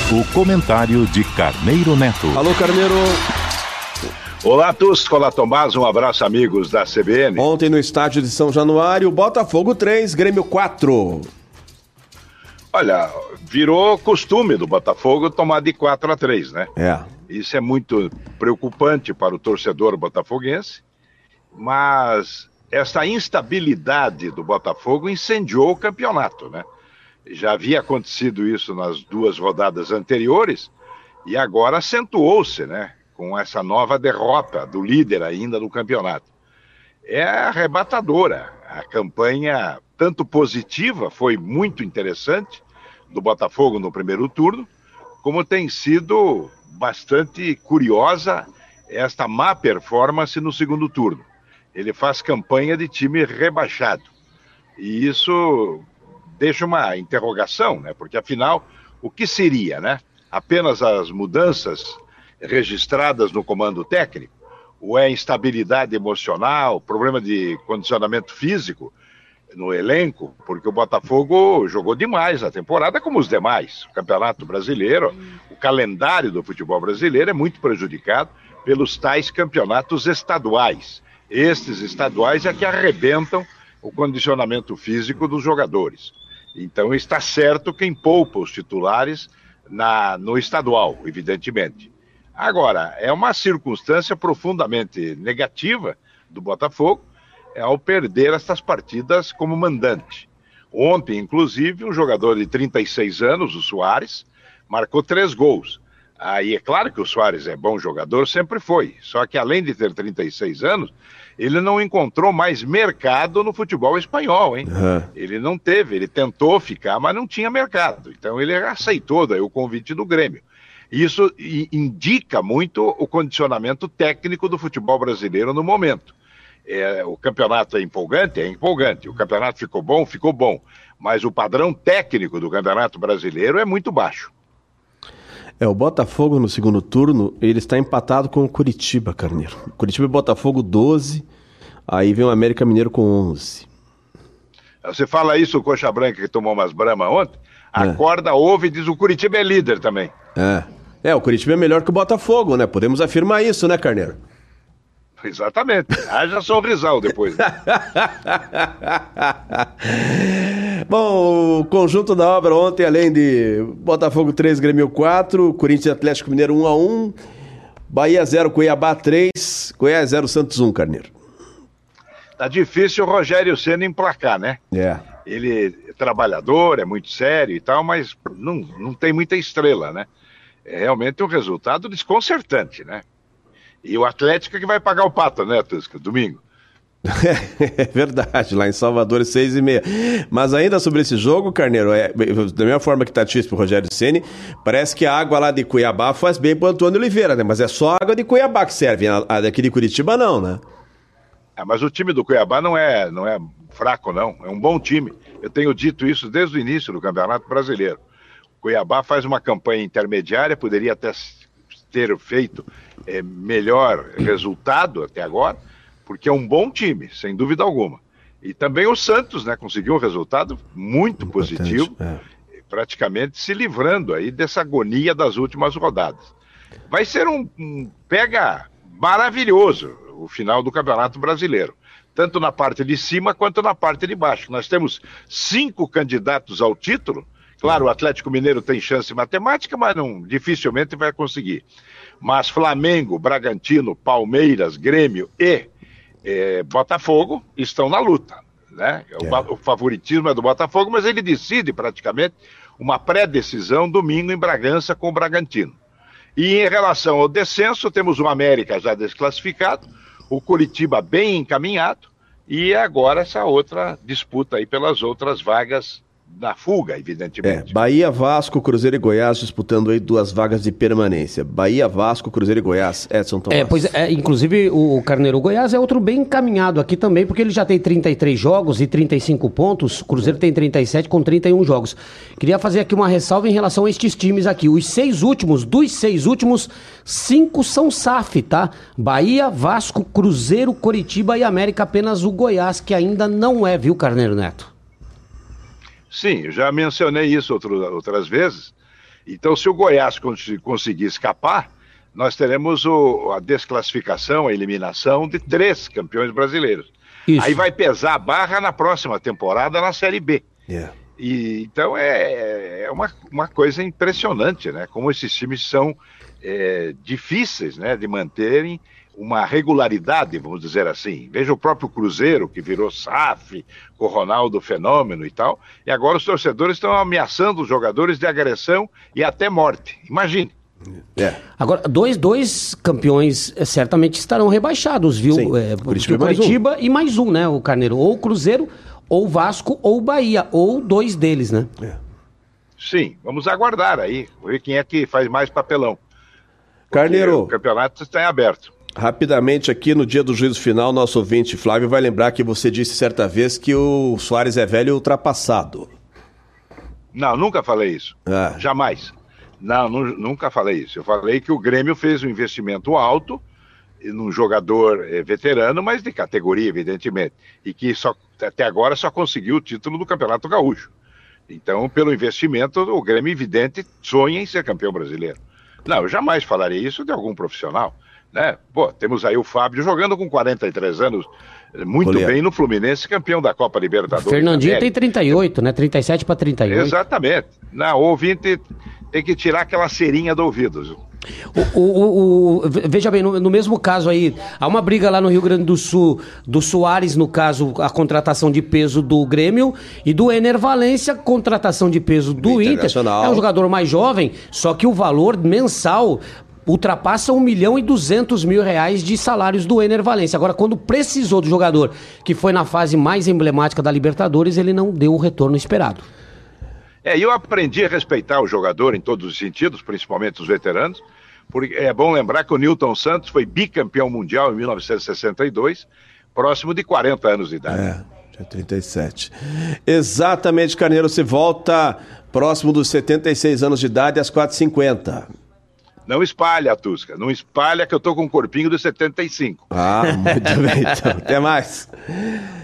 O comentário de Carneiro Neto. Alô, Carneiro. Olá, Tusco. Olá, Tomás. Um abraço, amigos da CBN. Ontem no estádio de São Januário, Botafogo 3, Grêmio 4. Olha, virou costume do Botafogo tomar de 4-3, né? Isso é muito preocupante para o torcedor botafoguense, mas essa instabilidade do Botafogo incendiou o campeonato, né? Já havia acontecido isso nas 2 rodadas anteriores e agora acentuou-se, né? Com essa nova derrota do líder ainda do campeonato. É arrebatadora. A campanha, tanto positiva, foi muito interessante, do Botafogo no primeiro turno, como tem sido bastante curiosa esta má performance no segundo turno. Ele faz campanha de time rebaixado. E isso deixa uma interrogação, né? Porque afinal, o que seria, né? Apenas as mudanças registradas no comando técnico? Ou é instabilidade emocional, problema de condicionamento físico no elenco? Porque o Botafogo jogou demais a temporada, como os demais. O Campeonato Brasileiro, o calendário do futebol brasileiro é muito prejudicado pelos tais campeonatos estaduais. Estes estaduais é que arrebentam o condicionamento físico dos jogadores. Então está certo quem poupa os titulares no estadual, evidentemente. Agora, é uma circunstância profundamente negativa do Botafogo ao perder essas partidas como mandante. Ontem, inclusive, um jogador de 36 anos, o Soares, marcou 3 gols. Aí é claro que o Soares é bom jogador, sempre foi. Só que além de ter 36 anos, ele não encontrou mais mercado no futebol espanhol, hein? Ele não teve, ele tentou ficar, mas não tinha mercado. Então ele aceitou daí o convite do Grêmio. Isso indica muito o condicionamento técnico do futebol brasileiro no momento. O campeonato é empolgante. O campeonato ficou bom. Mas o padrão técnico do campeonato brasileiro é muito baixo. O Botafogo no segundo turno, ele está empatado com o Curitiba, Carneiro. Curitiba e Botafogo 12, aí vem o América Mineiro com 11. Você fala isso, o Coxa Branca, que tomou umas bramas ontem, acorda, ouve e diz o Curitiba é líder também. O Curitiba é melhor que o Botafogo, né? Podemos afirmar isso, né, Carneiro? Exatamente. Haja sorrisal depois. Bom, o conjunto da obra ontem, além de Botafogo 3, Grêmio 4, Corinthians e Atlético Mineiro 1-1, Bahia 0, Cuiabá 3, Goiás 0, Santos 1, Carneiro. Tá difícil o Rogério Ceni emplacar, né? Ele é trabalhador, é muito sério e tal, mas não tem muita estrela, né? É realmente um resultado desconcertante, né? E o Atlético que vai pagar o pato, né, Tusca? Domingo. É verdade, lá em Salvador, 6h30. Mas ainda sobre esse jogo, Carneiro, da mesma forma que tá difícil pro Rogério Ceni, parece que a água lá de Cuiabá faz bem pro Antônio Oliveira, né? Mas é só a água de Cuiabá que serve, a daqui de Curitiba não, né? Mas o time do Cuiabá não é fraco, não. É um bom time. Eu tenho dito isso desde o início do Campeonato Brasileiro. O Cuiabá faz uma campanha intermediária, poderia até ter feito melhor resultado até agora, porque é um bom time, sem dúvida alguma. E também o Santos, né, conseguiu um resultado muito positivo, praticamente se livrando aí dessa agonia das últimas rodadas. Vai ser um pega maravilhoso o final do Campeonato Brasileiro, tanto na parte de cima quanto na parte de baixo. Nós temos 5 candidatos ao título. Claro, o Atlético Mineiro tem chance matemática, mas dificilmente vai conseguir. Mas Flamengo, Bragantino, Palmeiras, Grêmio e Botafogo estão na luta, né? O favoritismo é do Botafogo, mas ele decide praticamente uma pré-decisão domingo em Bragança com o Bragantino. E em relação ao descenso, temos o América já desclassificado, o Curitiba bem encaminhado e agora essa outra disputa aí pelas outras vagas na fuga, evidentemente. Bahia, Vasco, Cruzeiro e Goiás disputando aí 2 vagas de permanência. Bahia, Vasco, Cruzeiro e Goiás, Edson Tomás. Inclusive o Carneiro, o Goiás é outro bem encaminhado aqui também, porque ele já tem 33 jogos e 35 pontos, o Cruzeiro tem 37 com 31 jogos. Queria fazer aqui uma ressalva em relação a estes times aqui. Dos 6 últimos, 5 são SAF, tá? Bahia, Vasco, Cruzeiro, Coritiba e América, apenas o Goiás, que ainda não é, viu, Carneiro Neto? Sim, eu já mencionei isso outras vezes. Então, se o Goiás conseguir escapar, nós teremos a desclassificação, a eliminação de 3 campeões brasileiros. Isso. Aí vai pesar a barra na próxima temporada na Série B. Então é uma coisa impressionante, né? Como esses times são difíceis, né, de manterem uma regularidade, vamos dizer assim. Veja o próprio Cruzeiro, que virou SAF, com o Ronaldo Fenômeno e tal, e agora os torcedores estão ameaçando os jogadores de agressão e até morte. Imagine. Agora, dois campeões certamente estarão rebaixados, viu? Sim, Curitiba e mais um, né, o Carneiro? Ou o Cruzeiro, ou o Vasco, ou o Bahia, ou 2 deles, né? Sim, vamos aguardar aí, ver quem é que faz mais papelão. Carneiro, o campeonato está em aberto. Rapidamente aqui, no dia do juízo final, nosso ouvinte Flávio vai lembrar que você disse certa vez que o Soares é velho e ultrapassado. Não, nunca falei isso. Jamais. Não, nunca falei isso. Eu falei que o Grêmio fez um investimento alto num jogador veterano, mas de categoria, evidentemente. E que até agora só conseguiu o título do Campeonato Gaúcho. Então, pelo investimento, o Grêmio, evidente, sonha em ser campeão brasileiro. Não, eu jamais falaria isso de algum profissional. Né? Pô, temos aí o Fábio jogando com 43 anos, muito bem no Fluminense, campeão da Copa Libertadores. Fernandinho tem 38, né? 37 para 38. Exatamente. Não, o ouvinte tem que tirar aquela cerinha do ouvido. Veja bem, no mesmo caso aí, há uma briga lá no Rio Grande do Sul, do Soares, no caso, a contratação de peso do Grêmio, e do Ener Valencia, contratação de peso do Inter. É um jogador mais jovem, só que o valor mensal ultrapassa R$1.200.000 de salários do Ener Valencia. Agora, quando precisou do jogador, que foi na fase mais emblemática da Libertadores, ele não deu o retorno esperado. Eu aprendi a respeitar o jogador em todos os sentidos, principalmente os veteranos, porque é bom lembrar que o Nilton Santos foi bicampeão mundial em 1962, próximo de 40 anos de idade. Tinha 37. Exatamente, Carneiro, você volta próximo dos 76 anos de idade às 4h50. Não espalha, Tusca. Não espalha que eu tô com um corpinho de 75. Muito bem, então. Até mais.